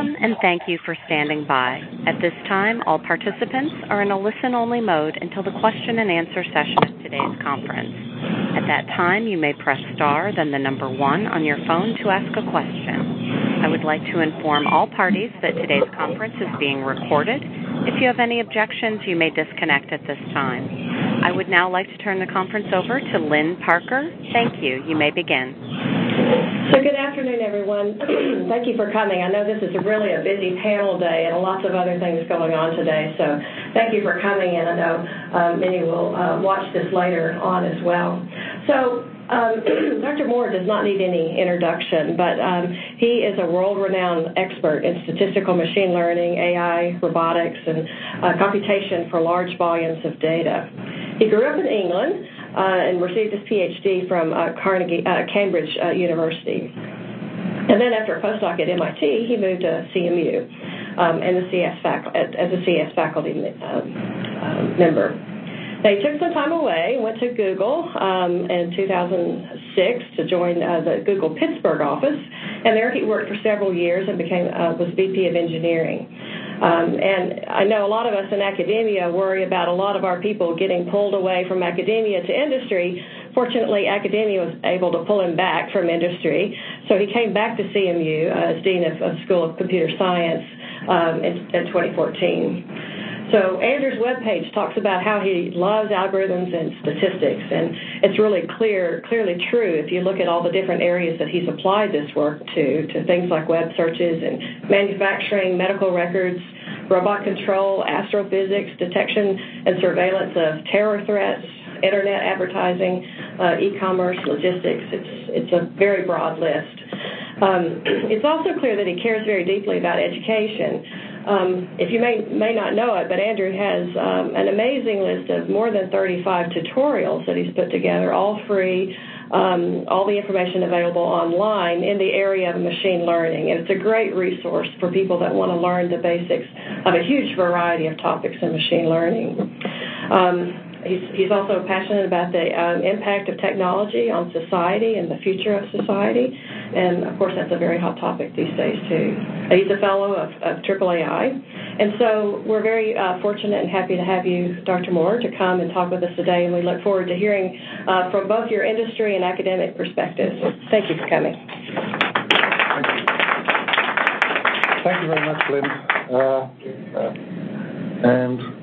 Welcome, and thank you for standing by. At this time, all participants are in a listen-only mode until the question-and-answer session of today's conference. At that time, you may press star, then the number 1 on your phone to ask a question. I would like to inform all parties that today's conference is being recorded. If you have any objections, you may disconnect at this time. I would now like to turn the conference over to Lynn Parker. Thank you. You may begin. So good afternoon, everyone. Thank you for coming. I know this is really a busy panel day and lots of other things going on today, so thank you for coming, and I know many will watch this later on as well. So Dr. Moore does not need any introduction, but he is a world-renowned expert in statistical machine learning, AI, robotics, and computation for large volumes of data. He grew up in England and received his PhD from Cambridge University. And then after a postdoc at MIT, he moved to CMU and as a CS faculty member. Now, he took some time away, went to Google in 2006 to join the Google Pittsburgh office, and there he worked for several years and was VP of engineering. And I know a lot of us in academia worry about a lot of our people getting pulled away from academia to industry. Fortunately, academia was able to pull him back from industry, so he came back to CMU as Dean of School of Computer Science in 2014. So Andrew's webpage talks about how he loves algorithms and statistics, and it's really clearly true if you look at all the different areas that he's applied this work to things like web searches and manufacturing, medical records, robot control, astrophysics, detection and surveillance of terror threats, internet advertising, e-commerce, logistics. It's a very broad list. It's also clear that he cares very deeply about education. If you may not know it, but Andrew has an amazing list of more than 35 tutorials that he's put together, all free, all the information available online in the area of machine learning. And it's a great resource for people that want to learn the basics of a huge variety of topics in machine learning. He's also passionate about the impact of technology on society and the future of society, and of course that's a very hot topic these days too. He's a fellow of AAAI, and so we're very fortunate and happy to have you, Dr. Moore, to come and talk with us today, and we look forward to hearing from both your industry and academic perspectives. Thank you for coming. Thank you very much, Lynn.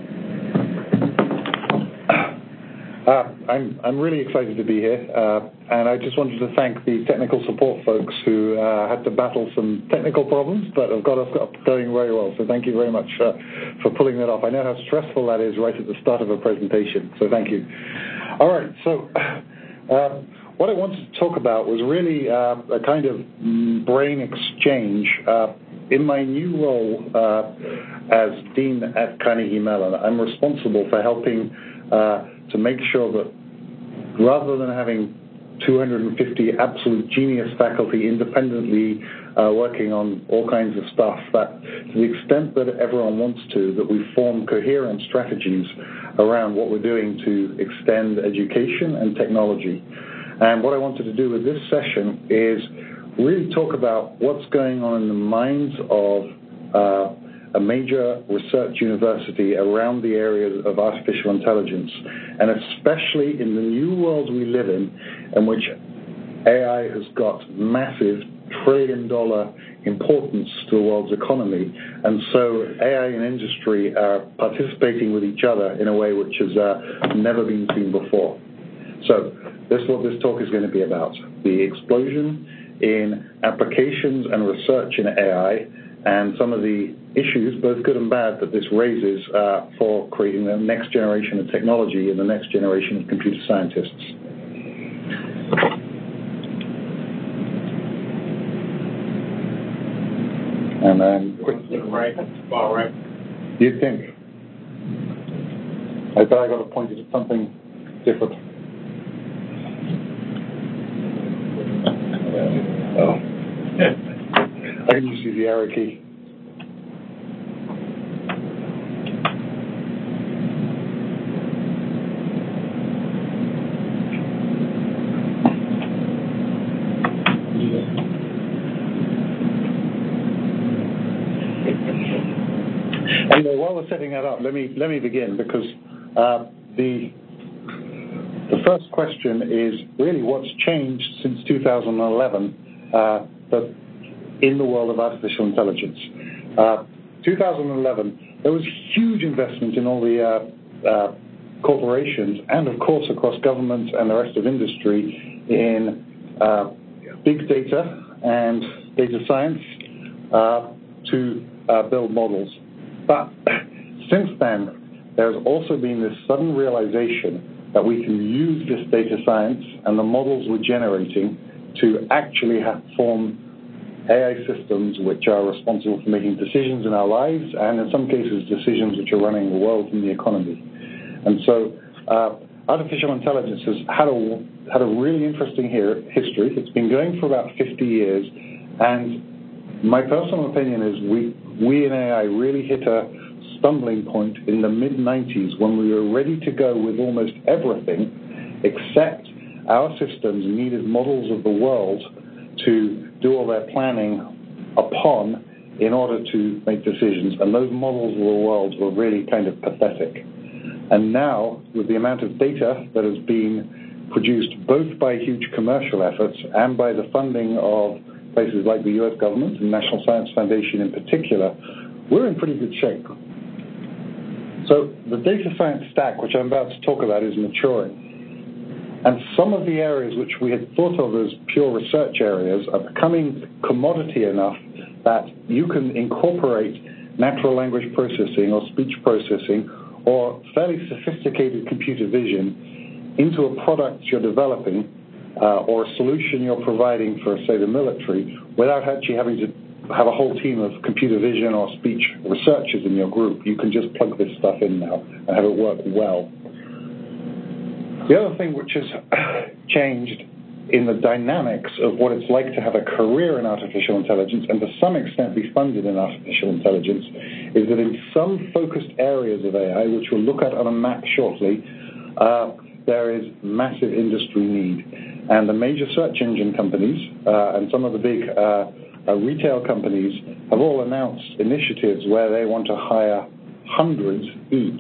I'm really excited to be here, and I just wanted to thank the technical support folks who had to battle some technical problems, but have got us going very well. So thank you very much for pulling that off. I know how stressful that is right at the start of a presentation, so thank you. All right, so what I wanted to talk about was really a kind of brain exchange. In my new role as Dean at Carnegie Mellon, I'm responsible for helping to make sure that rather than having 250 absolute genius faculty independently working on all kinds of stuff, that to the extent that everyone wants to, that we form coherent strategies around what we're doing to extend education and technology. And what I wanted to do with this session is really talk about what's going on in the minds of a major research university around the areas of artificial intelligence, and especially in the new world we live in which AI has got massive trillion-dollar importance to the world's economy, and so AI and industry are participating with each other in a way which has never been seen before. So this is what this talk is going to be about: the explosion in applications and research in AI, and some of the issues, both good and bad, that this raises for creating the next generation of technology and the next generation of computer scientists. And then... All right. You'd think. I bet I got to point it at something different. Oh. I can just use the arrow key. Anyway, while we're setting that up, let me begin, because the first question is really what's changed since 2011 in the world of artificial intelligence. 2011, there was huge investment in all the corporations and, of course, across governments and the rest of industry in big data and data science to build models. But since then, there's also been this sudden realization that we can use this data science and the models we're generating to actually form AI systems which are responsible for making decisions in our lives and, in some cases, decisions which are running the world and the economy. And so artificial intelligence has had a really interesting history. It's been going for about 50 years, and my personal opinion is we in AI really hit a stumbling point in the mid-90s when we were ready to go with almost everything except our systems needed models of the world to do all their planning upon in order to make decisions, and those models of the world were really kind of pathetic. And now, with the amount of data that has been produced both by huge commercial efforts and by the funding of places like the U.S. government and National Science Foundation in particular, we're in pretty good shape. So the data science stack, which I'm about to talk about, is maturing. And some of the areas which we had thought of as pure research areas are becoming commodity enough that you can incorporate natural language processing or speech processing or fairly sophisticated computer vision into a product you're developing or a solution you're providing for, say, the military without actually having to have a whole team of computer vision or speech researchers in your group. You can just plug this stuff in now and have it work well. The other thing which has changed in the dynamics of what it's like to have a career in artificial intelligence and to some extent be funded in artificial intelligence is that in some focused areas of AI, which we'll look at on a map shortly, there is massive industry need. And the major search engine companies and some of the big retail companies have all announced initiatives where they want to hire hundreds each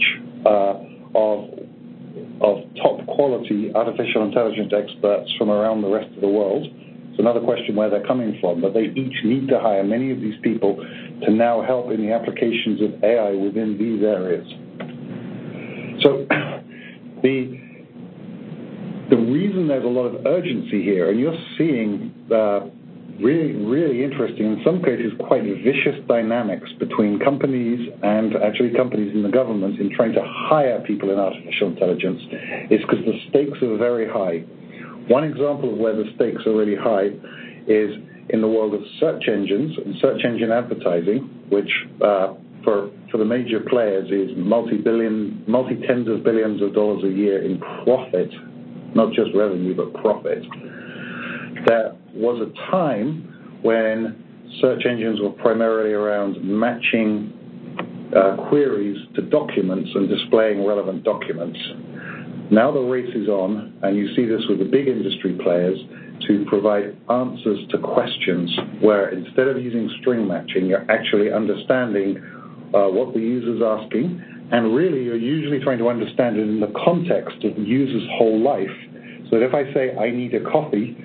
of top-quality artificial intelligence experts from around the rest of the world. It's another question where they're coming from, but they each need to hire many of these people to now help in the applications of AI within these areas. So the reason there's a lot of urgency here, and you're seeing really, really interesting, in some cases quite vicious dynamics between companies and actually companies in the government in trying to hire people in artificial intelligence, is because the stakes are very high. One example of where the stakes are really high is in the world of search engines and search engine advertising, which for the major players is multi-tens of billions of dollars a year in profit, not just revenue, but profit. There was a time when search engines were primarily around matching queries to documents and displaying relevant documents. Now the race is on, and you see this with the big industry players, to provide answers to questions where instead of using string matching, you're actually understanding what the user's asking, and really you're usually trying to understand it in the context of the user's whole life. So that if I say, I need a coffee,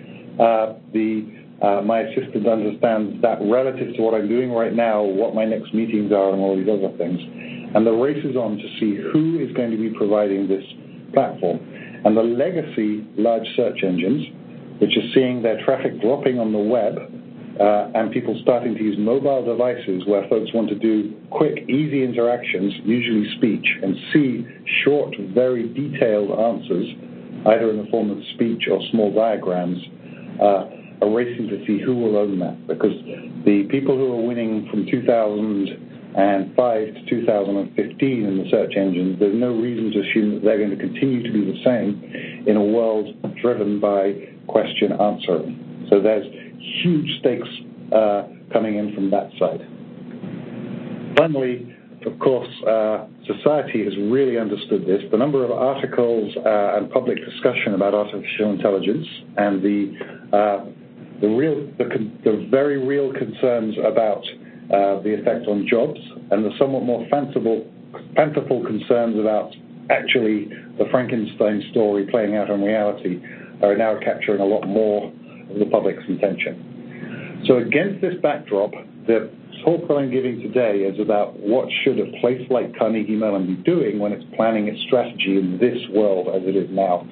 my assistant understands that relative to what I'm doing right now, what my next meetings are, and all these other things. And the race is on to see who is going to be providing this platform. And the legacy large search engines, which are seeing their traffic dropping on the web, and people starting to use mobile devices where folks want to do quick, easy interactions, usually speech, and see short, very detailed answers, either in the form of speech or small diagrams, are racing to see who will own that. Because the people who are winning from 2005 to 2015 in the search engines, there's no reason to assume that they're going to continue to be the same in a world driven by question answering. So there's huge stakes coming in from that side. Finally, of course, society has really understood this. The number of articles and public discussion about artificial intelligence and the very real concerns about the effect on jobs, and the somewhat more fanciful concerns about actually the Frankenstein story playing out in reality are now capturing a lot more of the public's attention. So against this backdrop, the talk that I'm giving today is about what should a place like Carnegie Mellon be doing when it's planning its strategy in this world as it is now.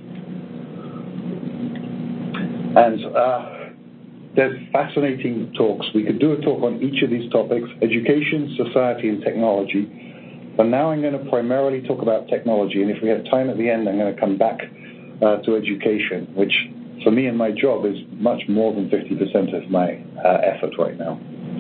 And there's fascinating talks. We could do a talk on each of these topics: education, society, and technology. But now I'm going to primarily talk about technology, and if we have time at the end, I'm going to come back to education, which for me and my job is much more than 50% of my effort right now.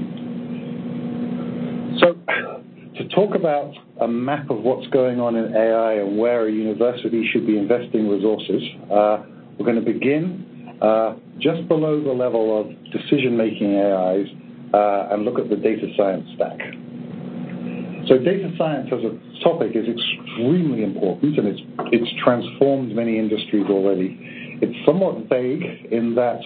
So to talk about a map of what's going on in AI and where a university should be investing resources, we're going to begin just below the level of decision-making AIs and look at the data science stack. So data science as a topic is extremely important, and it's transformed many industries already. It's somewhat vague in that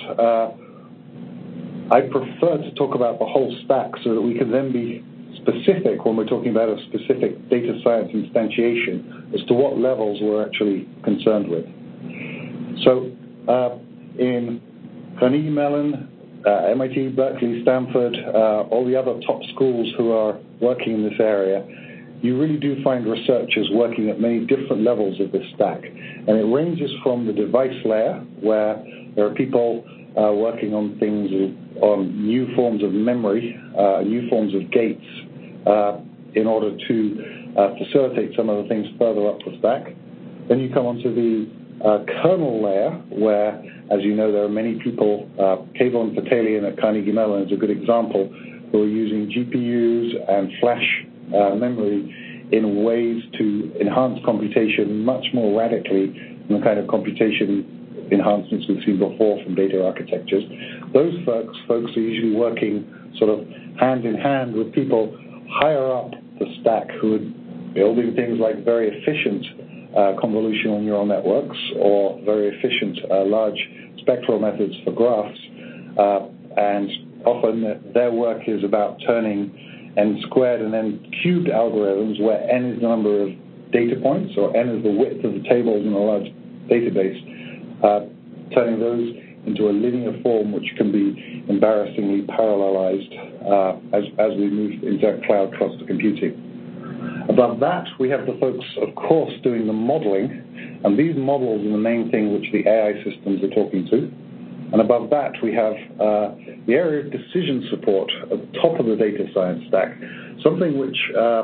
I prefer to talk about the whole stack so that we can then be specific when we're talking about a specific data science instantiation as to what levels we're actually concerned with. So in Carnegie Mellon, MIT, Berkeley, Stanford, all the other top schools who are working in this area, you really do find researchers working at many different levels of this stack. And it ranges from the device layer, where there are people working on things, on new forms of memory, new forms of gates, in order to facilitate some of the things further up the stack. Then you come onto the kernel layer, where, as you know, there are many people, Keyvan Ptalian at Carnegie Mellon is a good example, who are using GPUs and flash memory in ways to enhance computation much more radically than the kind of computation enhancements we've seen before from data architectures. Those folks are usually working sort of hand in hand with people higher up the stack who are building things like very efficient convolutional neural networks or very efficient large spectral methods for graphs, and often their work is about turning n squared and n cubed algorithms, where n is the number of data points, or n is the width of the tables in a large database, turning those into a linear form which can be embarrassingly parallelized as we move into cloud cluster computing. Above that, we have the folks, of course, doing the modeling, and these models are the main thing which the AI systems are talking to. And above that, we have the area of decision support at the top of the data science stack, something which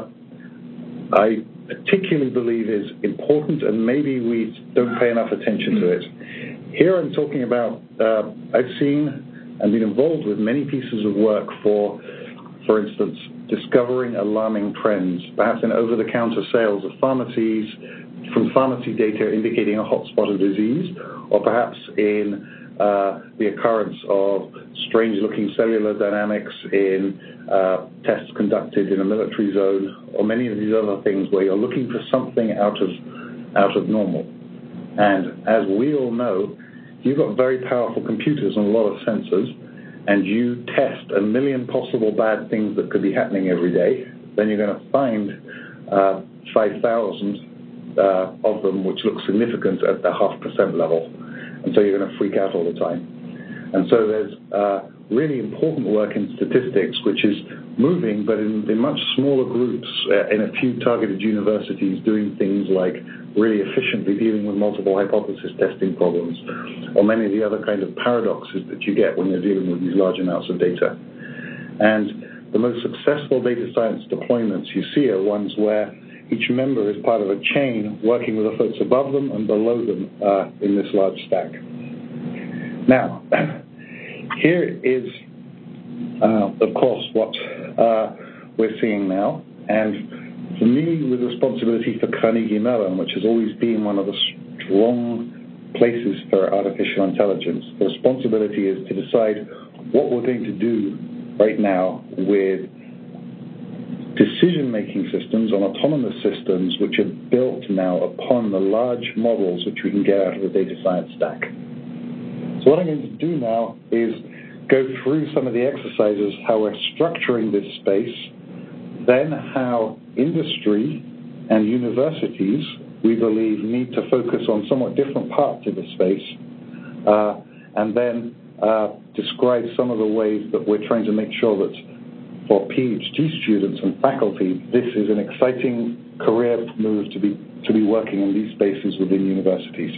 I particularly believe is important, and maybe we don't pay enough attention to it. Here I'm talking about, I've seen and been involved with many pieces of work for instance, discovering alarming trends, perhaps in over-the-counter sales of pharmacies, from pharmacy data indicating a hotspot of disease, or perhaps in the occurrence of strange-looking cellular dynamics in tests conducted in a military zone, or many of these other things where you're looking for something out of normal. And as we all know, you've got very powerful computers and a lot of sensors, and you test a million possible bad things that could be happening every day, then you're going to find 5,000 of them which look significant at the 0.5% level. And so you're going to freak out all the time. And so there's really important work in statistics which is moving, but in much smaller groups in a few targeted universities, doing things like really efficiently dealing with multiple hypothesis testing problems, or many of the other kind of paradoxes that you get when you're dealing with these large amounts of data. And the most successful data science deployments you see are ones where each member is part of a chain working with the folks above them and below them in this large stack. Now, here is, of course, what we're seeing now. And for me, with responsibility for Carnegie Mellon, which has always been one of the strong places for artificial intelligence, the responsibility is to decide what we're going to do right now with decision-making systems on autonomous systems which are built now upon the large models which we can get out of the data science stack. So what I'm going to do now is go through some of the exercises, how we're structuring this space, then how industry and universities, we believe, need to focus on somewhat different parts of the space, and then describe some of the ways that we're trying to make sure that for PhD students and faculty, this is an exciting career move to be working in these spaces within universities.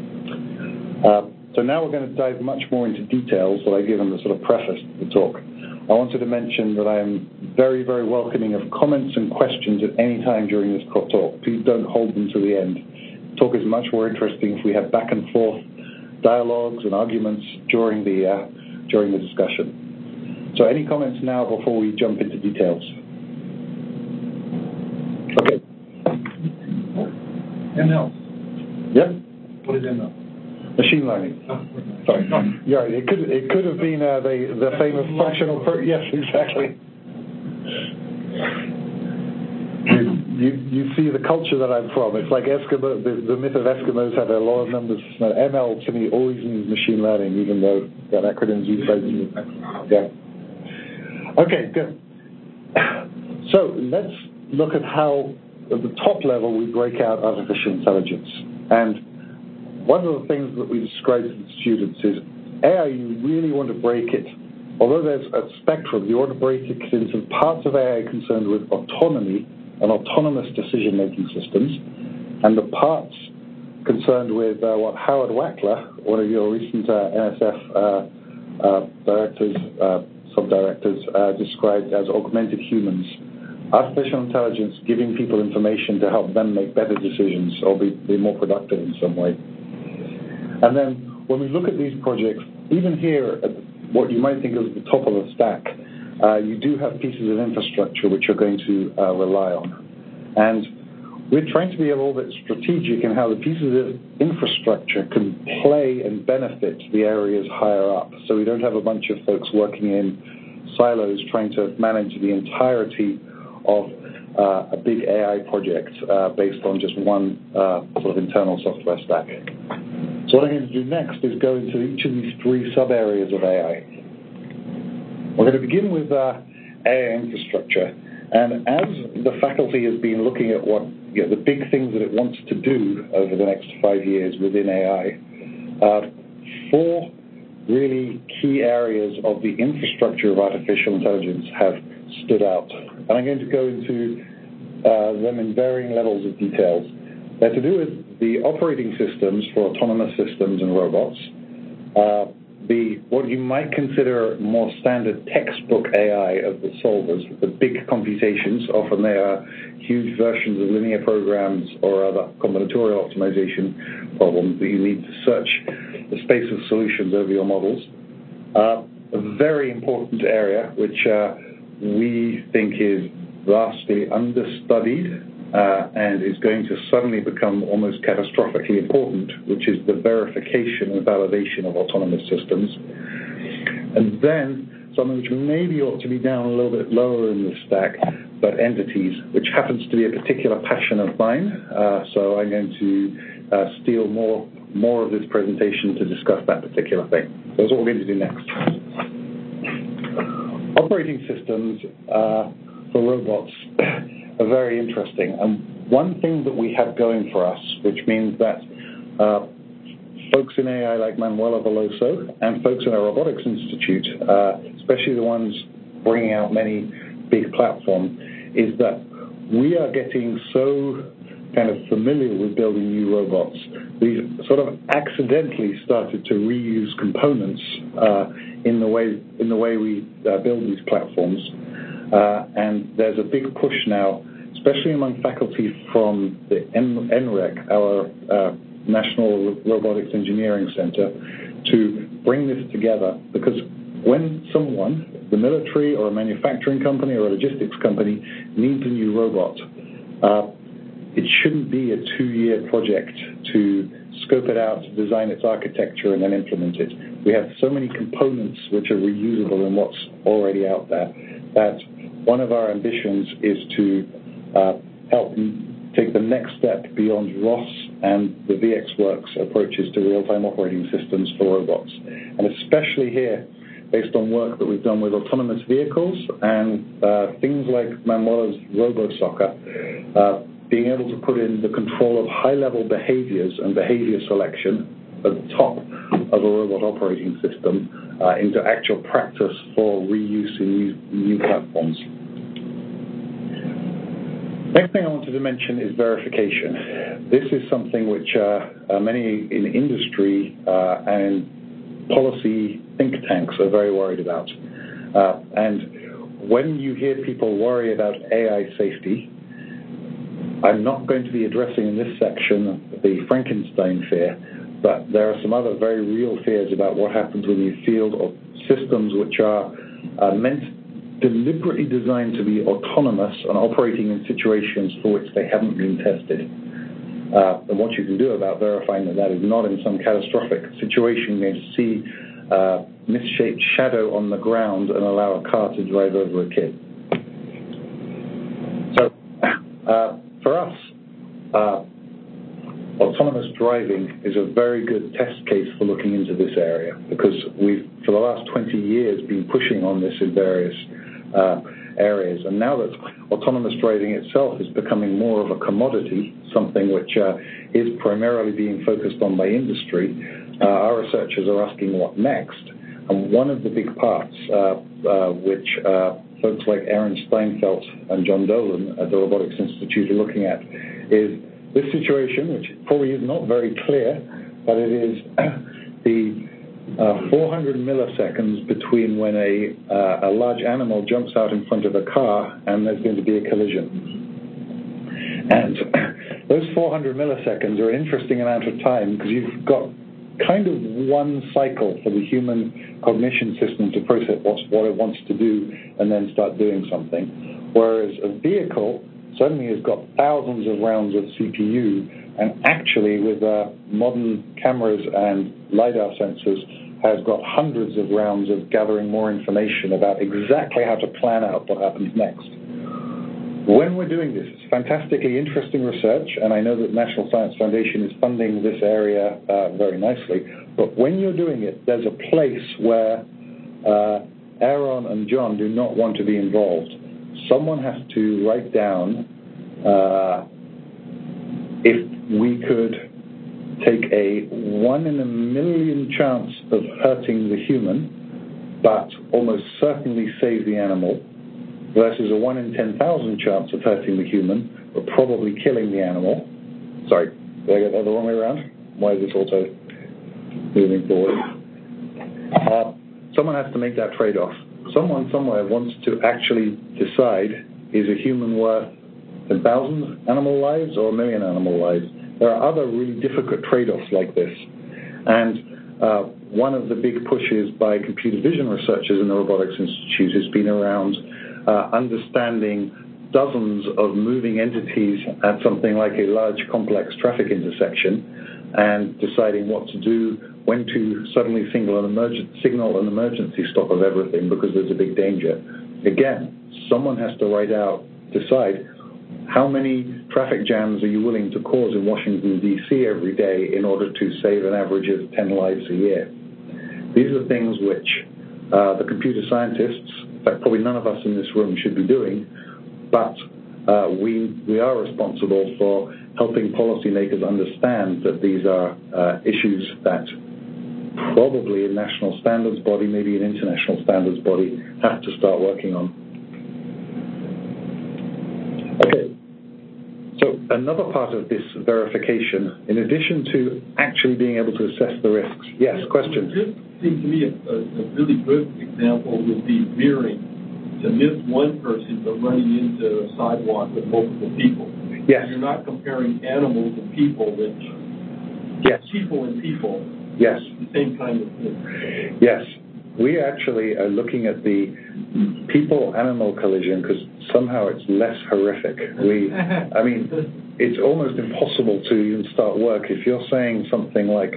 So now we're going to dive much more into details that I give in the sort of preface to the talk. I wanted to mention that I am very, very welcoming of comments and questions at any time during this talk. Please don't hold them to the end. The talk is much more interesting if we have back and forth dialogues and arguments during the discussion. So any comments now before we jump into details? Okay. ML. Yep. What is ML? Machine learning. Sorry. Yeah, it could have been the famous functional. Yes, exactly. You see the culture that I'm from. It's like Eskimo. The myth of Eskimos have a lot of numbers. ML to me always means machine learning, even though that acronym's used by you. Yeah. Okay, good. So let's look at how, at the top level, we break out artificial intelligence. And one of the things that we describe to the students is AI, you really want to break it. Although there's a spectrum, you want to break it into parts of AI concerned with autonomy and autonomous decision-making systems, and the parts concerned with what Howard Wackler, one of your recent NSF sub-directors, described as augmented humans. Artificial intelligence giving people information to help them make better decisions or be more productive in some way. And then when we look at these projects, even here at what you might think of the top of the stack, you do have pieces of infrastructure which you're going to rely on. And we're trying to be a little bit strategic in how the pieces of infrastructure can play and benefit the areas higher up. So we don't have a bunch of folks working in silos trying to manage the entirety of a big AI project based on just one sort of internal software stack. So what I'm going to do next is go into each of these three sub-areas of AI. We're going to begin with AI infrastructure. And as the faculty has been looking at what the big things that it wants to do over the next 5 years within AI, four really key areas of the infrastructure of artificial intelligence have stood out. And I'm going to go into them in varying levels of details. They're to do with the operating systems for autonomous systems and robots, what you might consider more standard textbook AI of the solvers, the big computations. Often they are huge versions of linear programs or other combinatorial optimization problems that you need to search the space of solutions over your models. A very important area, which we think is vastly understudied and is going to suddenly become almost catastrophically important, which is the verification and validation of autonomous systems. And then something which maybe ought to be down a little bit lower in the stack, but entities, which happens to be a particular passion of mine. So I'm going to steal more of this presentation to discuss that particular thing. So that's what we're going to do next. Operating systems for robots are very interesting. And one thing that we have going for us, which means that folks in AI like Manuela Veloso and folks in our Robotics Institute, especially the ones bringing out many big platforms, is that we are getting so kind of familiar with building new robots. We've sort of accidentally started to reuse components in the way we build these platforms. And there's a big push now, especially among faculty from the NREC, our National Robotics Engineering Center, to bring this together, because when someone, the military or a manufacturing company or a logistics company, needs a new robot, it shouldn't be a 2-year project to scope it out, design its architecture, and then implement it. We have so many components which are reusable in what's already out there that one of our ambitions is to help take the next step beyond ROS and the VxWorks approaches to real-time operating systems for robots. And especially here, based on work that we've done with autonomous vehicles and things like Manuela's RoboSoccer, being able to put in the control of high-level behaviors and behavior selection at the top of a robot operating system into actual practice for reuse in new platforms. Next thing I wanted to mention is verification. This is something which many in industry and policy think tanks are very worried about. And when you hear people worry about AI safety, I'm not going to be addressing in this section the Frankenstein fear, but there are some other very real fears about what happens when you field of systems which are deliberately designed to be autonomous and operating in situations for which they haven't been tested. And what you can do about verifying that is not in some catastrophic situation you're going to see a misshaped shadow on the ground and allow a car to drive over a kid. So for us, autonomous driving is a very good test case for looking into this area because we've, for the last 20 years, been pushing on this in various areas. And now that autonomous driving itself is becoming more of a commodity, something which is primarily being focused on by industry, our researchers are asking what next. And one of the big parts which folks like Aaron Steinfeld and John Dolan at the Robotics Institute are looking at is this situation, which probably is not very clear, but it is the 400 milliseconds between when a large animal jumps out in front of a car and there's going to be a collision. And those 400 milliseconds are an interesting amount of time because you've got kind of one cycle for the human cognition system to process what it wants to do and then start doing something. Whereas a vehicle suddenly has got thousands of rounds of CPU and actually with modern cameras and LiDAR sensors has got hundreds of rounds of gathering more information about exactly how to plan out what happens next. When we're doing this, it's fantastically interesting research, and I know that National Science Foundation is funding this area very nicely, but when you're doing it, there's a place where Aaron and John do not want to be involved. Someone has to write down if we could take a 1 in a million chance of hurting the human, but almost certainly save the animal, versus a 1 in 10,000 chance of hurting the human, but probably killing the animal. Sorry, did I get that the wrong way around? Why is this auto moving forward? Someone has to make that trade-off. Someone somewhere wants to actually decide, is a human worth 1,000 animal lives or 1 million animal lives? There are other really difficult trade-offs like this. And one of the big pushes by computer vision researchers in the Robotics Institute has been around understanding dozens of moving entities at something like a large complex traffic intersection and deciding what to do, when to suddenly signal an emergency stop of everything because there's a big danger. Again, someone has to decide how many traffic jams are you willing to cause in Washington, D.C. every day in order to save an average of 10 lives a year. These are things which the computer scientists, in fact, probably none of us in this room should be doing, but we are responsible for helping policymakers understand that these are issues that probably a national standards body, maybe an international standards body, have to start working on. Okay. So another part of this verification, in addition to actually being able to assess the risks. Yes, question? It seems to me a really good example would be veering to miss one person but running into a sidewalk with multiple people. Yes. You're not comparing animals and people, which yes. People and people. Yes. The same kind of thing. Yes. We actually are looking at the people-animal collision because somehow it's less horrific. I mean, it's almost impossible to even start work if you're saying something like,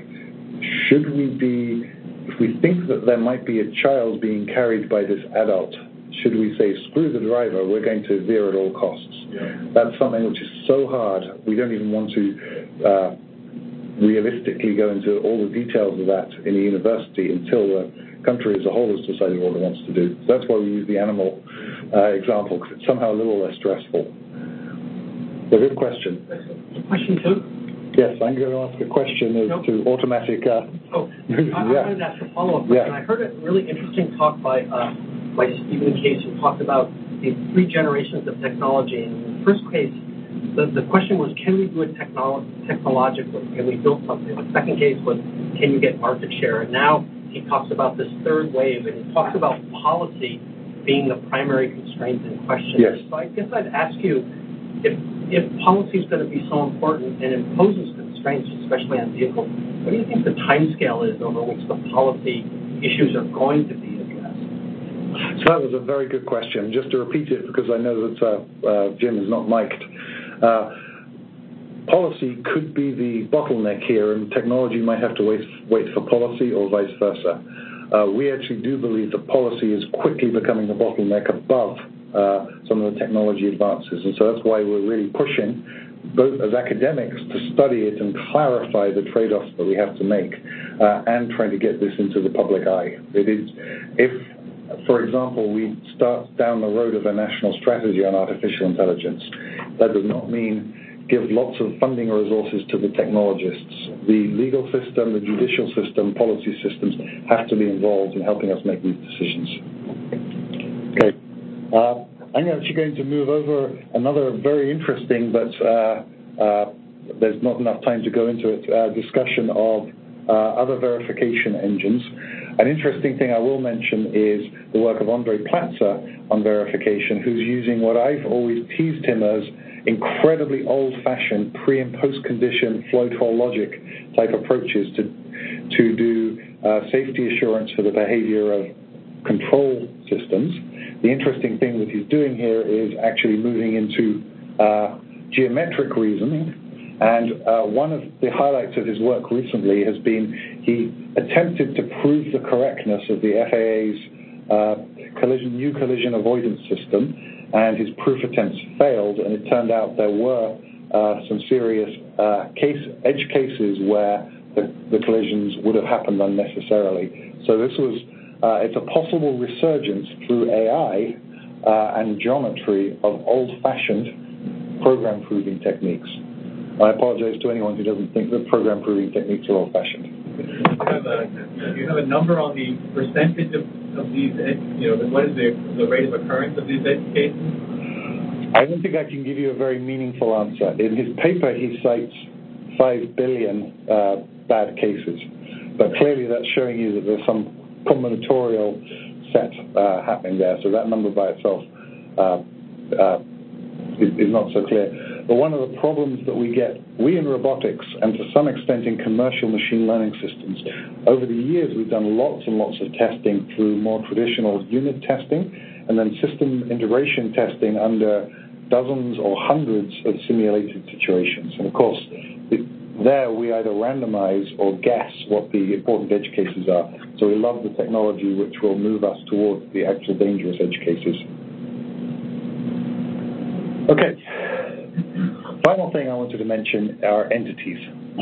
if we think that there might be a child being carried by this adult, should we say, screw the driver, we're going to veer at all costs? Yeah. That's something which is so hard, we don't even want to realistically go into all the details of that in a university until we're country as a whole has decided what it wants to do. So that's why we use the animal example, because it's somehow a little less stressful. So good question. Question two? Yes, I'm going to ask a question as to automatic... I wanted to ask a follow-up question. I heard a really interesting talk by Stephen Case, who talked about the 3 generations of technology. In the first case, the question was, can we do it technologically? Can we build something? The second case was, can you get market share? And now he talks about this third wave, and he talks about policy being the primary constraint in question. Yes. So I guess I'd ask you, if policy is going to be so important and imposes constraints, especially on vehicles, what do you think the timescale is over which the policy issues are going to be addressed? So that was a very good question. Just to repeat it, because I know that Jim is not mic'd. Policy could be the bottleneck here, and technology might have to wait for policy or vice versa. We actually do believe that policy is quickly becoming the bottleneck above some of the technology advances, and so that's why we're really pushing, both as academics, to study it and clarify the trade-offs that we have to make, and trying to get this into the public eye. If, for example, we start down the road of a national strategy on artificial intelligence, that does not mean give lots of funding resources to the technologists. The legal system, the judicial system, policy systems have to be involved in helping us make these decisions. Okay. I'm actually going to move over another very interesting, but there's not enough time to go into it, discussion of other verification engines. An interesting thing I will mention is the work of Andre Platzer on verification, who's using what I've always teased him as incredibly old-fashioned pre- and post-condition flow-toll logic type approaches to do safety assurance for the behavior of control systems. The interesting thing that he's doing here is actually moving into geometric reasoning, and one of the highlights of his work recently has been he attempted to prove the correctness of the FAA's new collision avoidance system, and his proof attempts failed, and it turned out there were some serious edge cases where the collisions would have happened unnecessarily. So this was it's a possible resurgence through AI and geometry of old-fashioned program proving techniques. I apologize to anyone who doesn't think that program proving techniques are old-fashioned. Do you have a number on the percentage of these, what is the rate of occurrence of these edge cases? I don't think I can give you a very meaningful answer. In his paper, he cites 5 billion bad cases, but clearly that's showing you that there's some combinatorial set happening there, so that number by itself is not so clear. But one of the problems that we in robotics, and to some extent in commercial machine learning systems, over the years we've done lots and lots of testing through more traditional unit testing, and then system integration testing under dozens or hundreds of simulated situations. And of course, there we either randomize or guess what the important edge cases are. So we love the technology which will move us towards the actual dangerous edge cases. Okay. Final thing I wanted to mention are entities.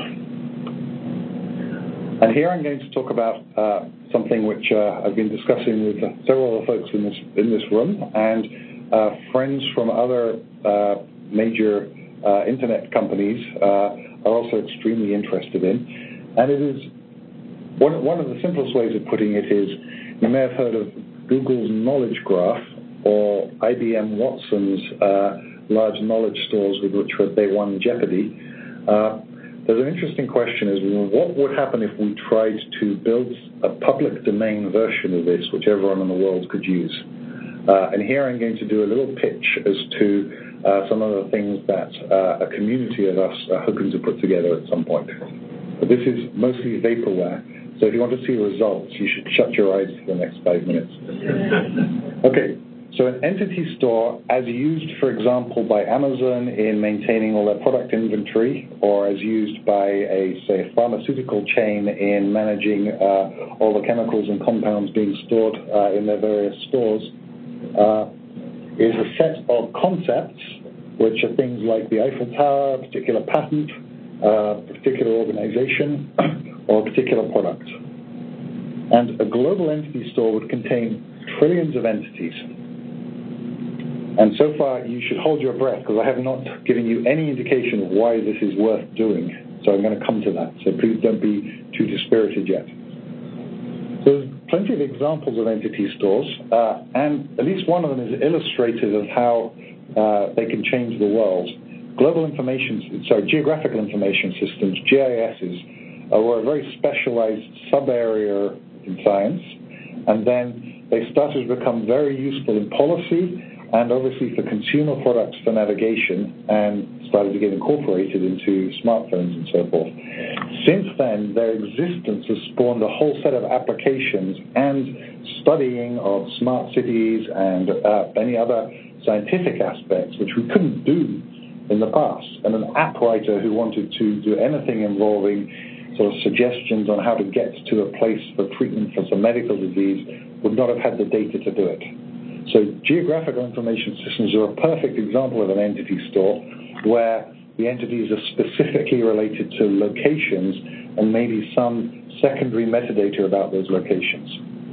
And here I'm going to talk about something which I've been discussing with several of the folks in this room, and friends from other major internet companies are also extremely interested in. And it is one of the simplest ways of putting it is, you may have heard of Google's Knowledge Graph or IBM Watson's large knowledge stores with which they won Jeopardy. There's an interesting question is, what would happen if we tried to build a public domain version of this which everyone in the world could use? And here I'm going to do a little pitch as to some of the things that a community of us are hoping to put together at some point. But this is mostly vaporware, so if you want to see results, you should shut your eyes for the next 5 minutes. Okay. So an entity store, as used, for example, by Amazon in maintaining all their product inventory, or as used by a pharmaceutical chain in managing all the chemicals and compounds being stored in their various stores, is a set of concepts, which are things like the Eiffel Tower, a particular patent, a particular organization, or a particular product. And a global entity store would contain trillions of entities. And so far, you should hold your breath, because I have not given you any indication of why this is worth doing. So I'm going to come to that. So please don't be too dispirited yet. So there's plenty of examples of entity stores, and at least one of them is illustrative of how they can change the world. Geographical information systems, GISs, were a very specialized sub-area in science, and then they started to become very useful in policy and obviously for consumer products for navigation, and started to get incorporated into smartphones and so forth. Since then, their existence has spawned a whole set of applications and studying of smart cities and many other scientific aspects which we couldn't do in the past. And an app writer who wanted to do anything involving sort of suggestions on how to get to a place for treatment for some medical disease would not have had the data to do it. So geographical information systems are a perfect example of an entity store where the entities are specifically related to locations and maybe some secondary metadata about those locations.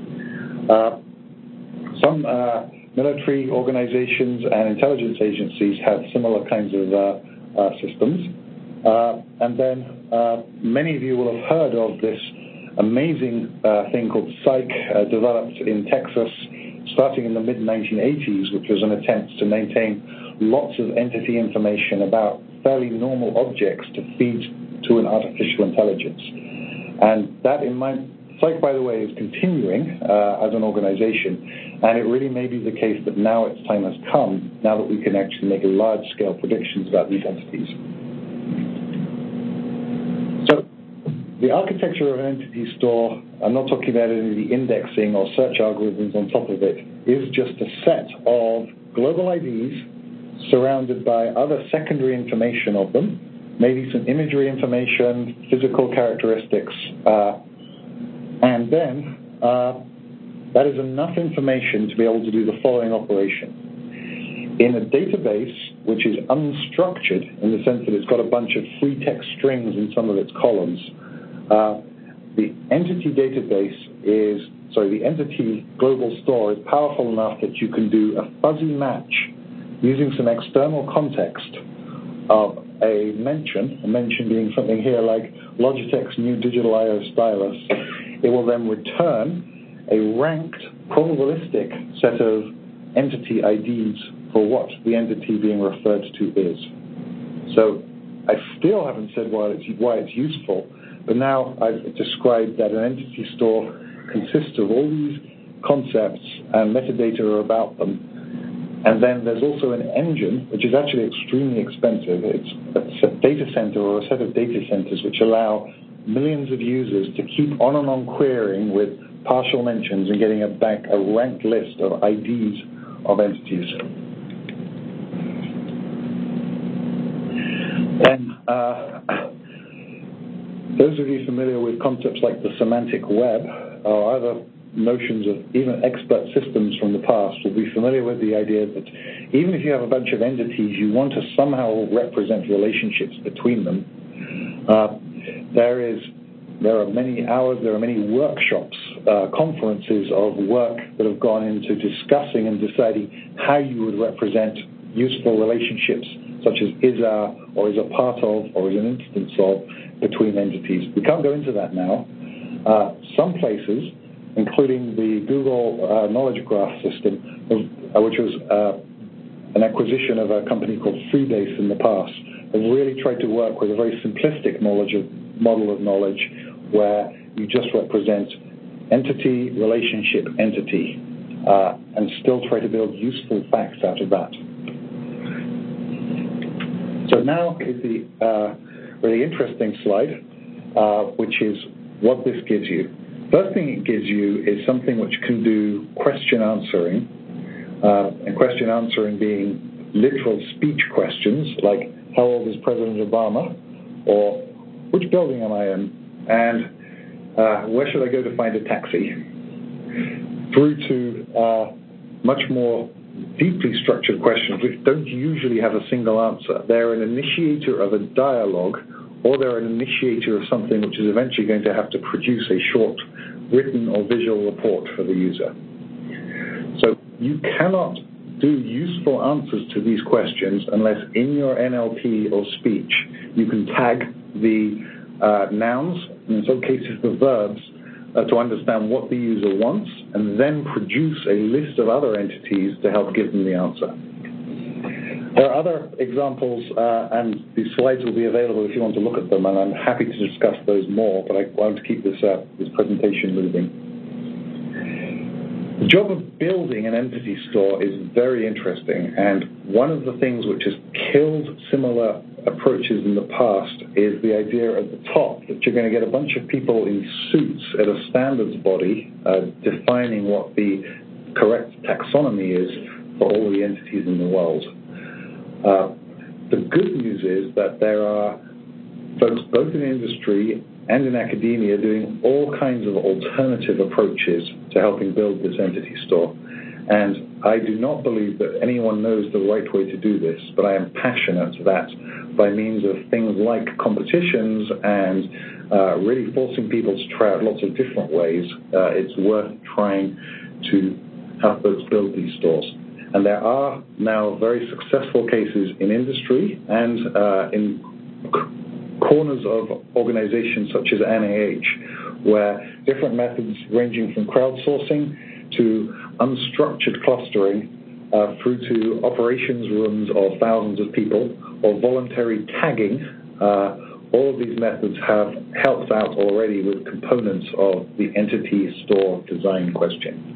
Some military organizations and intelligence agencies have similar kinds of systems. And then many of you will have heard of this amazing thing called Psych, developed in Texas starting in the mid-1980s, which was an attempt to maintain lots of entity information about fairly normal objects to feed to an artificial intelligence. And that, Psych, by the way, is continuing as an organization, and it really may be the case that now its time has come, now that we can actually make large-scale predictions about these entities. So the architecture of an entity store, I'm not talking about any of the indexing or search algorithms on top of it, is just a set of global IDs surrounded by other secondary information of them, maybe some imagery information, physical characteristics, and then that is enough information to be able to do the following operation. In a database which is unstructured in the sense that it's got a bunch of free text strings in some of its columns, the entity global store is powerful enough that you can do a fuzzy match using some external context of a mention being something here like Logitech's new Digital I/O stylus. It will then return a ranked probabilistic set of entity IDs for what the entity being referred to is. So I still haven't said why it's useful, but now I've described that an entity store consists of all these concepts and metadata about them. And then there's also an engine, which is actually extremely expensive. It's a data center or a set of data centers which allow millions of users to keep on and on querying with partial mentions and getting a ranked list of IDs of entities. Then, those of you familiar with concepts like the semantic web or other notions of even expert systems from the past will be familiar with the idea that even if you have a bunch of entities, you want to somehow represent relationships between them. There are many hours, there are many workshops, conferences of work that have gone into discussing and deciding how you would represent useful relationships such as is a part of or is an instance of between entities. We can't go into that now. Some places, including the Google Knowledge Graph system, which was an acquisition of a company called Freebase in the past, have really tried to work with a very simplistic model of knowledge where you just represent entity, relationship, entity, and still try to build useful facts out of that. So now is the really interesting slide, which is what this gives you. First thing it gives you is something which can do question answering, and question answering being literal speech questions like, how old is President Obama? Or, which building am I in? And where should I go to find a taxi? Through to much more deeply structured questions which don't usually have a single answer. They're an initiator of a dialogue, or they're an initiator of something which is eventually going to have to produce a short written or visual report for the user. So you cannot do useful answers to these questions unless in your NLP or speech you can tag the nouns, and in some cases the verbs, to understand what the user wants, and then produce a list of other entities to help give them the answer. There are other examples, and these slides will be available if you want to look at them, and I'm happy to discuss those more, but I want to keep this presentation moving. The job of building an entity store is very interesting, and one of the things which has killed similar approaches in the past is the idea at the top that you're going to get a bunch of people in suits at a standards body defining what the correct taxonomy is for all the entities in the world. The good news is that there are folks both in industry and in academia doing all kinds of alternative approaches to helping build this entity store. And I do not believe that anyone knows the right way to do this, but I am passionate that by means of things like competitions and really forcing people to try out lots of different ways, it's worth trying to help folks build these stores. And there are now very successful cases in industry and in corners of organizations such as NIH, where different methods ranging from crowdsourcing to unstructured clustering through to operations rooms of thousands of people or voluntary tagging, all of these methods have helped out already with components of the entity store design question.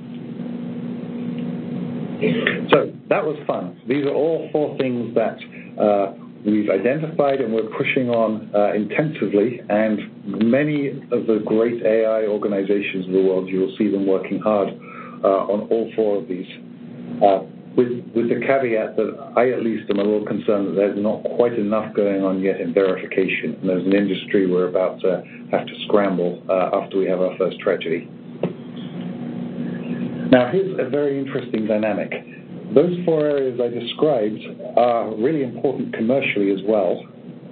So that was fun. These are all four things that we've identified and we're pushing on intensively, and many of the great AI organizations in the world, you will see them working hard on all four of these. With the caveat that I at least am a little concerned that there's not quite enough going on yet in verification, and as an industry we're about to have to scramble after we have our first tragedy. Now here's a very interesting dynamic. Those four areas I described are really important commercially as well,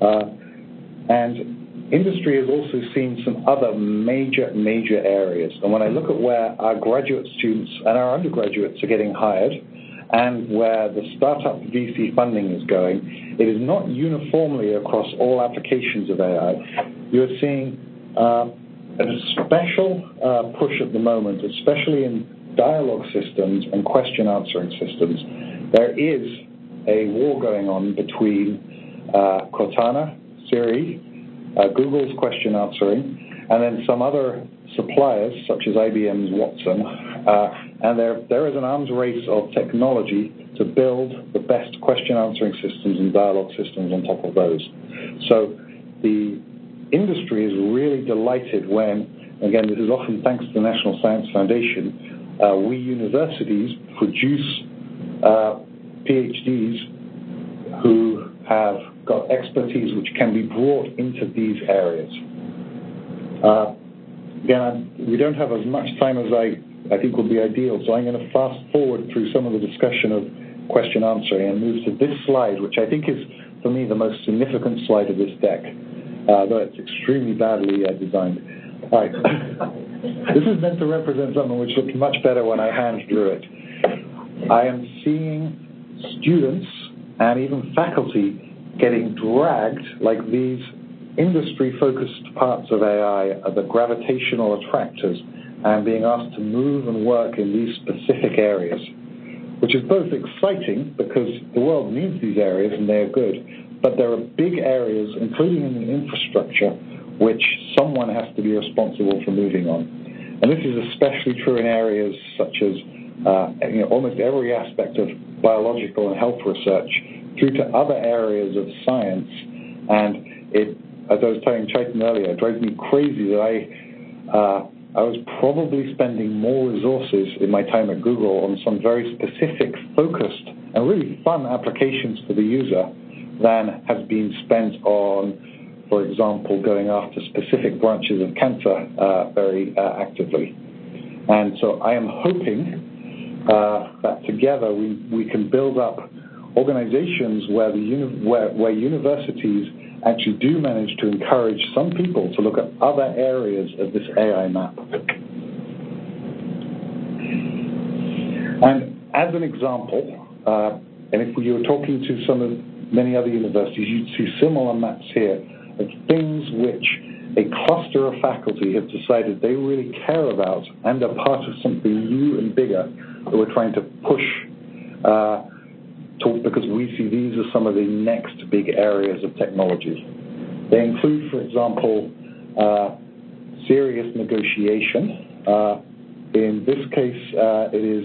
and industry has also seen some other major areas. And when I look at where our graduate students and our undergraduates are getting hired and where the startup VC funding is going, it is not uniformly across all applications of AI. You're seeing a special push at the moment, especially in dialogue systems and question answering systems. There is a war going on between Cortana, Siri, Google's question answering, and then some other suppliers such as IBM's Watson, and there is an arms race of technology to build the best question answering systems and dialogue systems on top of those. So the industry is really delighted when, again, this is often thanks to the National Science Foundation, we universities produce PhDs who have got expertise which can be brought into these areas. Again, we don't have as much time as I think would be ideal, so I'm going to fast forward through some of the discussion of question answering and move to this slide, which I think is, for me, the most significant slide of this deck, though it's extremely badly designed. All right. This is meant to represent something which looked much better when I hand drew it. I am seeing students and even faculty getting dragged, like these industry-focused parts of AI are the gravitational attractors, and being asked to move and work in these specific areas, which is both exciting because the world needs these areas and they're good, but there are big areas, including in the infrastructure, which someone has to be responsible for moving on. And this is especially true in areas such as almost every aspect of biological and health research through to other areas of science. And it, as I was telling Chaitan earlier, it drives me crazy that I was probably spending more resources in my time at Google on some very specific, focused, and really fun applications for the user than has been spent on, for example, going after specific branches of cancer very actively. And so I am hoping that together we can build up organizations where universities actually do manage to encourage some people to look at other areas of this AI map. And as an example, and if you were talking to many other universities, you'd see similar maps here of things which a cluster of faculty have decided they really care about and are part of something new and bigger that we're trying to push because we see these as some of the next big areas of technology. They include, for example, serious negotiation. In this case, it is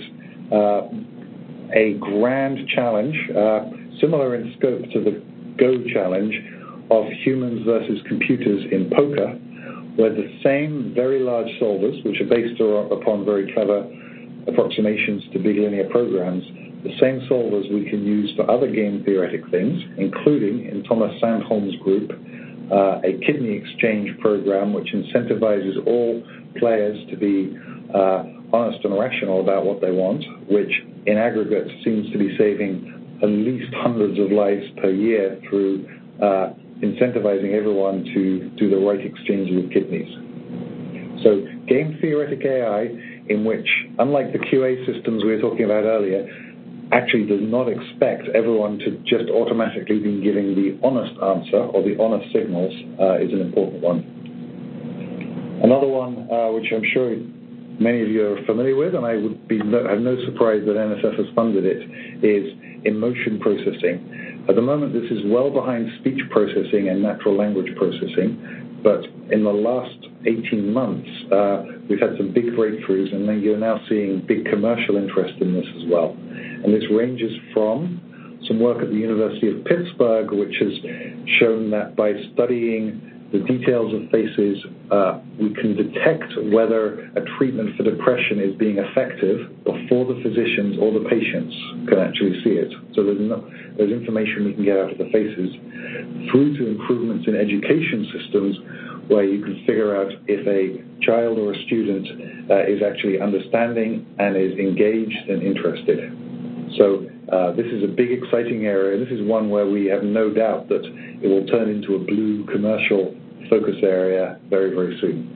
a grand challenge, similar in scope to the Go challenge of humans versus computers in poker, where the same very large solvers, which are based upon very clever approximations to big linear programs, the same solvers we can use for other game theoretic things, including, in Thomas Sandholm's group, a kidney exchange program which incentivizes all players to be honest and rational about what they want, which in aggregate seems to be saving at least hundreds of lives per year through incentivizing everyone to do the right exchange with kidneys. So game theoretic AI, in which, unlike the QA systems we were talking about earlier, actually does not expect everyone to just automatically be giving the honest answer or the honest signals, is an important one. Another one, which I'm sure many of you are familiar with, and I would have no surprise that NSF has funded it, is emotion processing. At the moment, this is well behind speech processing and natural language processing, but in the last 18 months, we've had some big breakthroughs, and then you're now seeing big commercial interest in this as well. And this ranges from some work at the University of Pittsburgh, which has shown that by studying the details of faces, we can detect whether a treatment for depression is being effective before the physicians or the patients can actually see it. So there's information we can get out of the faces, through to improvements in education systems where you can figure out if a child or a student is actually understanding and is engaged and interested. So this is a big, exciting area. This is one where we have no doubt that it will turn into a blue commercial focus area very, very soon.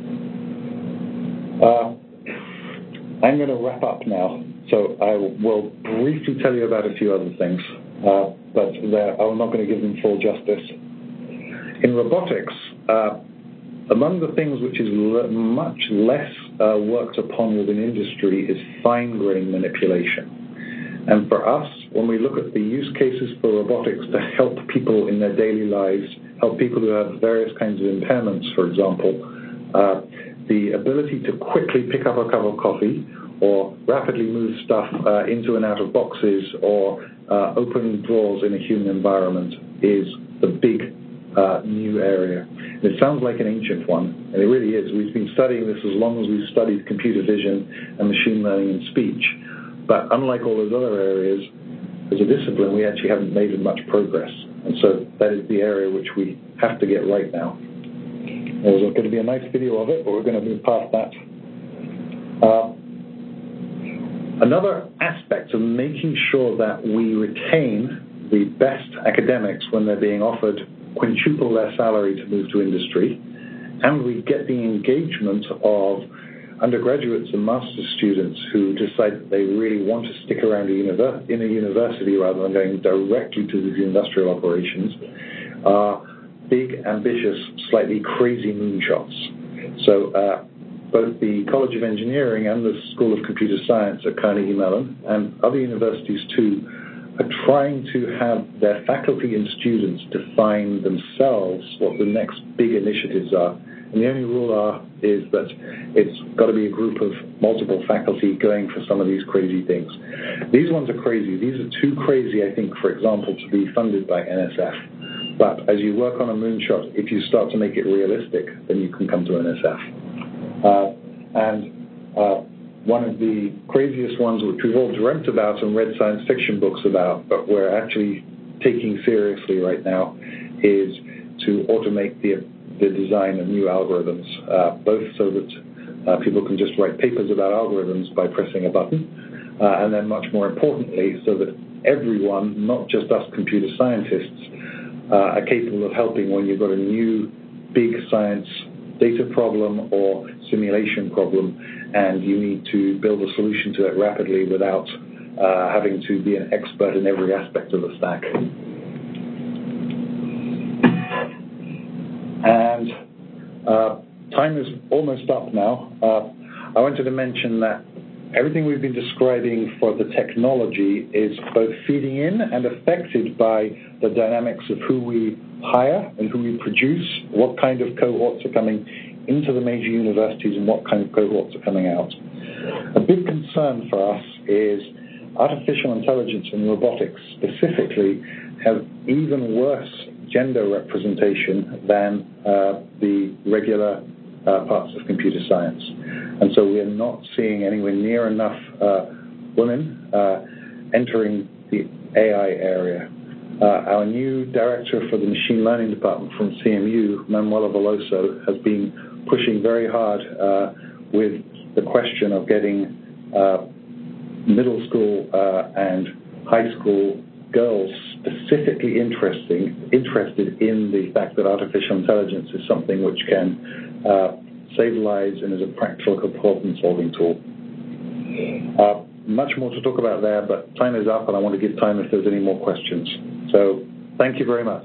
I'm going to wrap up now, so I will briefly tell you about a few other things, but I'm not going to give them full justice. In robotics, among the things which is much less worked upon within industry is fine-grained manipulation. And for us, when we look at the use cases for robotics to help people in their daily lives, help people who have various kinds of impairments, for example, the ability to quickly pick up a cup of coffee or rapidly move stuff into and out of boxes or open drawers in a human environment is the big new area. And it sounds like an ancient one, and it really is. We've been studying this as long as we've studied computer vision and machine learning and speech. But unlike all those other areas, as a discipline, we actually haven't made much progress. And so that is the area which we have to get right now. There's going to be a nice video of it, but we're going to move past that. Another aspect of making sure that we retain the best academics when they're being offered quintuple their salary to move to industry, and we get the engagement of undergraduates and master's students who decide that they really want to stick around in a university rather than going directly to the industrial operations, are big, ambitious, slightly crazy moonshots. So both the College of Engineering and the School of Computer Science at Carnegie Mellon, and other universities too, are trying to have their faculty and students define themselves what the next big initiatives are. And the only rule is that it's got to be a group of multiple faculty going for some of these crazy things. These ones are crazy. These are too crazy, I think, for example, to be funded by NSF. But as you work on a moonshot, if you start to make it realistic, then you can come to NSF. One of the craziest ones which we've all dreamt about and read science fiction books about, but we're actually taking seriously right now, is to automate the design of new algorithms, both so that people can just write papers about algorithms by pressing a button, and then much more importantly, so that everyone, not just us computer scientists, are capable of helping when you've got a new big science data problem or simulation problem, and you need to build a solution to it rapidly without having to be an expert in every aspect of the stack. And time is almost up now. I wanted to mention that everything we've been describing for the technology is both feeding in and affected by the dynamics of who we hire and who we produce, what kind of cohorts are coming into the major universities and what kind of cohorts are coming out. A big concern for us is artificial intelligence and robotics specifically have even worse gender representation than the regular parts of computer science. And so we are not seeing anywhere near enough women entering the AI area. Our new director for the machine learning department from CMU, Manuela Veloso, has been pushing very hard with the question of getting middle school and high school girls specifically interested in the fact that artificial intelligence is something which can save lives and is a practical problem-solving tool. Much more to talk about there, but time is up, and I want to give time if there's any more questions. So thank you very much.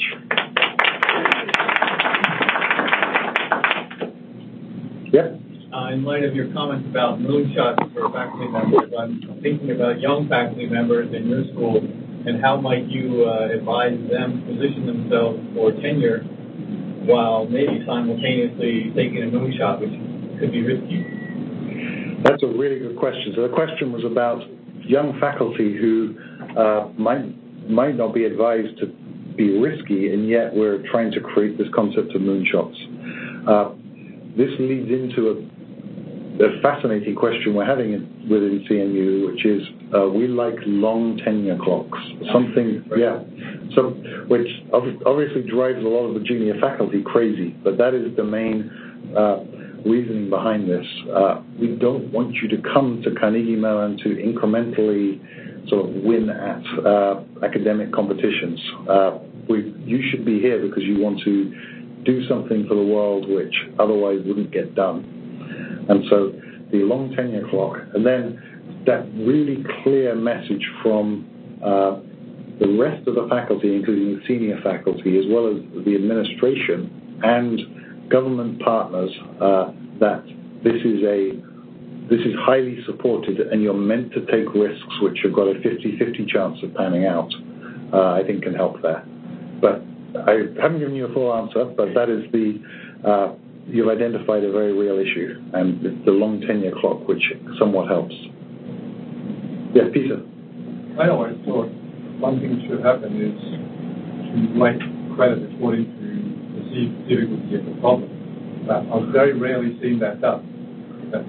Yep. In light of your comments about moonshots for faculty members, I'm thinking about young faculty members in your school, and how might you advise them to position themselves for tenure while maybe simultaneously taking a moonshot, which could be risky? That's a really good question. So the question was about young faculty who might not be advised to be risky, and yet we're trying to create this concept of moonshots. This leads into a fascinating question we're having within CMU, which is we like long tenure clocks. Which obviously drives a lot of the junior faculty crazy, but that is the main reasoning behind this. We don't want you to come to Carnegie Mellon to incrementally sort of win at academic competitions. You should be here because you want to do something for the world which otherwise wouldn't get done. And so the long tenure clock, and then that really clear message from the rest of the faculty, including the senior faculty, as well as the administration and government partners, that this is highly supported and you're meant to take risks which have got a 50-50 chance of panning out, I think can help there. But I haven't given you a full answer, but that is you've identified a very real issue, and it's the long tenure clock which somewhat helps. Yes, Peter. I always thought one thing that should happen is to make credit according to perceived difficulty of the problem. But I've very rarely seen that done. But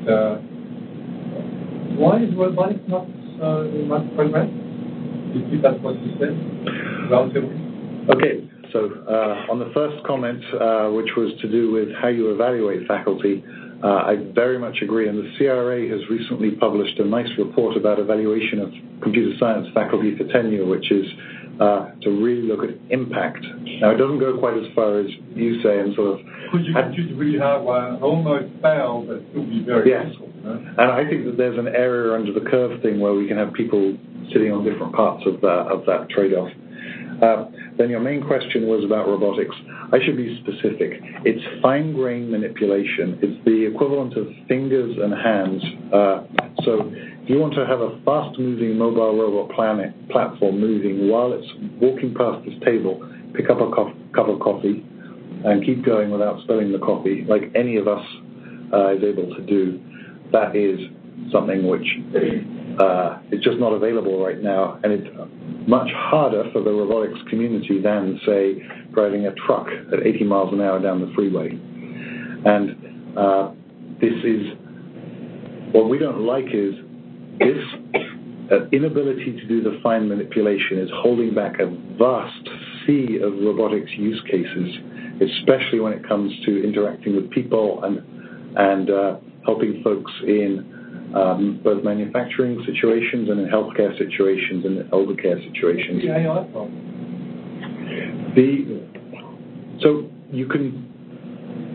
why is robotics not so much progress? Do you think that's what you said? Relatively? Okay. So on the first comment, which was to do with how you evaluate faculty, I very much agree. And the CRA has recently published a nice report about evaluation of computer science faculty for tenure, which is to really look at impact. Now, it doesn't go quite as far as you say and sort of... Could you really have one almost fail, but still be very useful? Yes. And I think that there's an area under the curve thing where we can have people sitting on different parts of that trade-off. Then your main question was about robotics. I should be specific. It's fine-grained manipulation. It's the equivalent of fingers and hands. So if you want to have a fast-moving mobile robot platform moving while it's walking past this table, pick up a cup of coffee and keep going without spilling the coffee, like any of us is able to do. That is something which is just not available right now, and it's much harder for the robotics community than, say, driving a truck at 80 miles an hour down the freeway. And this is, what we don't like is this inability to do the fine manipulation is holding back a vast sea of robotics use cases, especially when it comes to interacting with people and helping folks in both manufacturing situations and in healthcare situations and elder care situations. The AI problem. So you can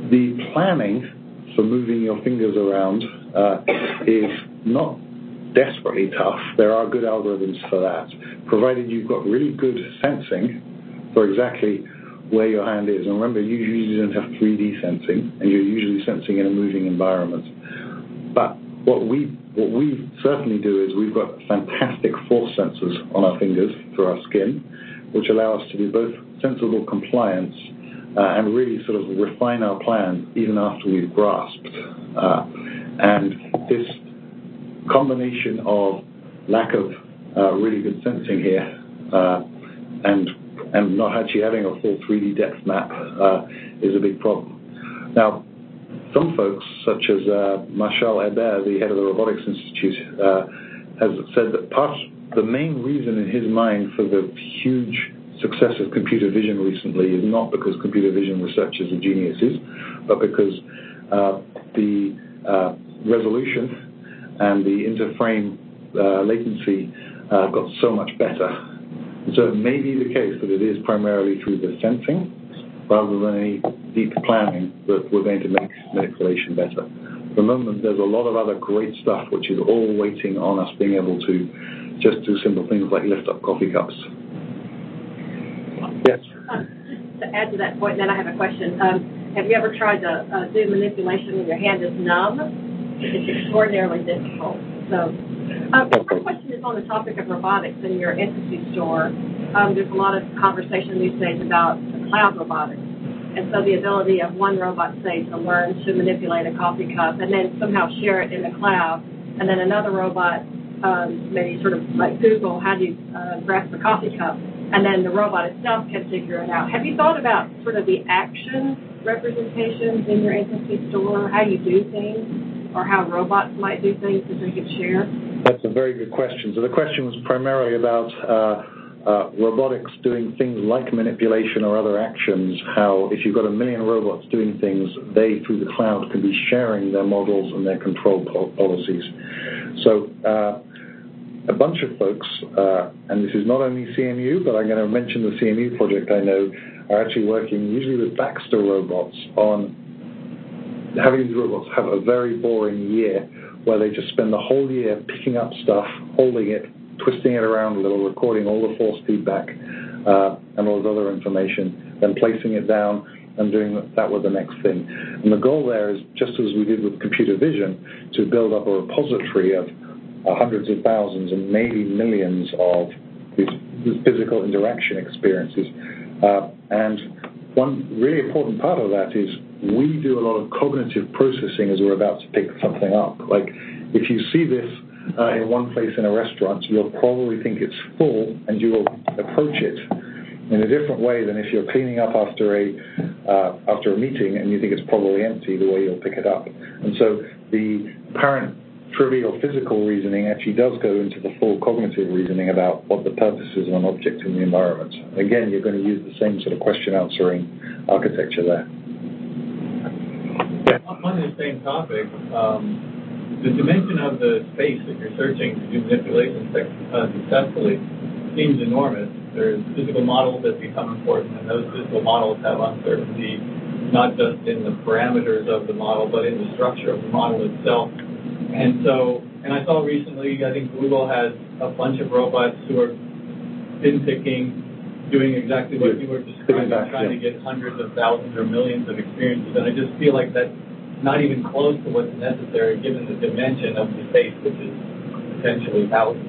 the planning for moving your fingers around is not desperately tough. There are good algorithms for that, provided you've got really good sensing for exactly where your hand is. And remember, you usually don't have 3D sensing, and you're usually sensing in a moving environment. But what we certainly do is we've got fantastic force sensors on our fingers through our skin, which allow us to do both sensible compliance and really sort of refine our plan even after we've grasped. And this combination of lack of really good sensing here and not actually having a full 3D depth map is a big problem. Now, some folks, such as Marshall Hebert, the head of the Robotics Institute, has said that the main reason in his mind for the huge success of computer vision recently is not because computer vision researchers are geniuses, but because the resolution and the interframe latency got so much better. So it may be the case that it is primarily through the sensing rather than any deep planning that we're going to make manipulation better. At the moment, there's a lot of other great stuff which is all waiting on us being able to just do simple things like lift up coffee cups. Yes? Just to add to that point, then I have a question. Have you ever tried to do manipulation when your hand is numb? It's extraordinarily difficult. So, my question is on the topic of robotics in your Entity Store. There's a lot of conversation these days about cloud robotics. And so the ability of one robot, say, to learn to manipulate a coffee cup and then somehow share it in the cloud, and then another robot, maybe sort of like Google, how do you grasp the coffee cup, and then the robot itself can figure it out. Have you thought about sort of the action representations in your Entity Store, how you do things, or how robots might do things that they could share? That's a very good question. So the question was primarily about robotics doing things like manipulation or other actions, how if you've got 1 million robots doing things, they, through the cloud, can be sharing their models and their control policies. So a bunch of folks, and this is not only CMU, but I'm going to mention the CMU project I know, are actually working usually with Baxter robots on having these robots have a very boring year where they just spend the whole year picking up stuff, holding it, twisting it around a little, recording all the force feedback and all this other information, then placing it down and doing that with the next thing. And the goal there is, just as we did with computer vision, to build up a repository of hundreds of thousands and maybe millions of these physical interaction experiences. And one really important part of that is we do a lot of cognitive processing as we're about to pick something up. Like, if you see this in one place in a restaurant, you'll probably think it's full and you will approach it in a different way than if you're cleaning up after a meeting and you think it's probably empty, the way you'll pick it up. And so the apparent trivial physical reasoning actually does go into the full cognitive reasoning about what the purpose is of an object in the environment. Again, you're going to use the same sort of question answering architecture there. Yeah. On the same topic, the dimension of the space that you're searching to do manipulation successfully seems enormous. There's physical models that become important, and those physical models have uncertainty not just in the parameters of the model, but in the structure of the model itself. And I saw recently, I think Google has a bunch of robots who are pin picking, doing exactly what you were describing, trying to get hundreds of thousands or millions of experiences. And I just feel like that's not even close to what's necessary given the dimension of the space, which is potentially thousands.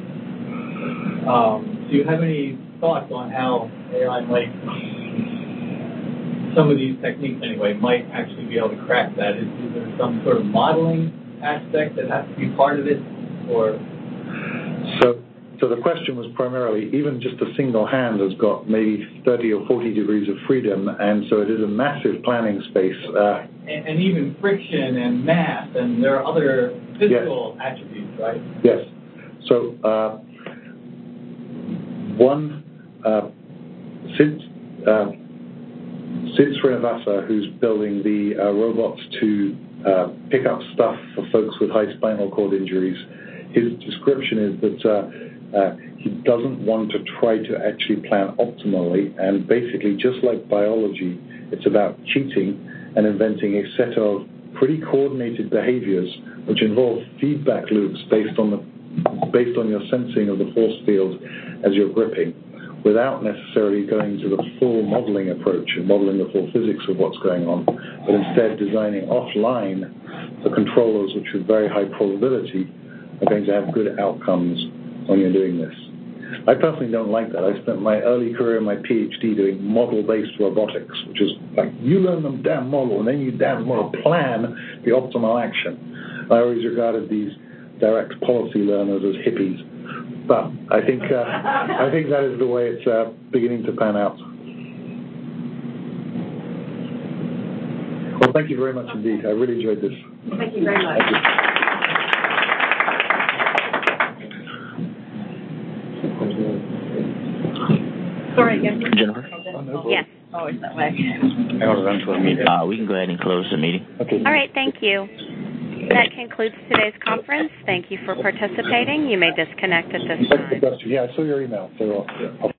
Do you have any thoughts on how AI might, some of these techniques anyway, might actually be able to crack that? Is there some sort of modeling aspect that has to be part of it, or? So the question was primarily, even just a single hand has got maybe 30 or 40 degrees of freedom, and so it is a massive planning space. And even friction and mass, and there are other physical attributes, right? Yes. So Sid Srinivasa, who's building the robots to pick up stuff for folks with high spinal cord injuries, his description is that he doesn't want to try to actually plan optimally, and basically, just like biology, it's about cheating and inventing a set of pretty coordinated behaviors which involve feedback loops based on your sensing of the force field as you're gripping, without necessarily going to the full modeling approach and modeling the full physics of what's going on, but instead designing offline the controllers which with very high probability are going to have good outcomes when you're doing this. I personally don't like that. I spent my early career in my PhD doing model-based robotics, which is like you learn the damn model and then you damn well plan the optimal action. I always regarded these direct policy learners as hippies, but I think that is the way it's beginning to pan out. Well, thank you very much indeed. I really enjoyed this. Thank you very much. Thank you. Sorry again. Jennifer? Yes. Always that way. I got to run to a meeting. We can go ahead and close the meeting. Okay. All right, thank you. That concludes today's conference. Thank you for participating. You may disconnect at this time. Yeah, I saw your email, so I'll